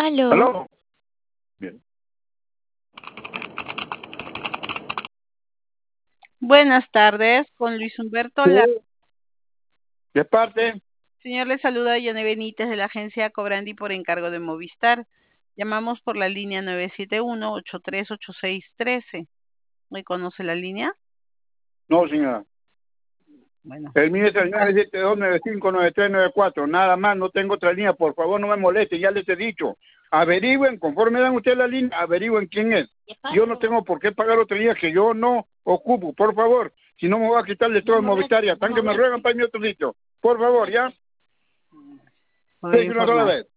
Aló. ¿Aló? Bien. Buenas tardes, con Luis Humberto. Sí. La ¿De parte? señor le saluda Yane Benítez de la agencia Cobrandi por encargo de Movistar. Llamamos por la línea 971-838613. ¿Me conoce la línea? No, señora. Bueno, El mío es el 972-959394. Nada más, no tengo otra línea. Por favor, no me moleste, ya les he dicho. Averigüen, conforme dan ustedes la línea, averigüen quién es. Yo no tengo por qué pagar otra línea que yo no ocupo, por favor. Si no me voy a quitar de todo el Movistar, ya están que me ruegan para mi otro sitio. Por favor, ¿ya? por Sí, una sola informar. vez.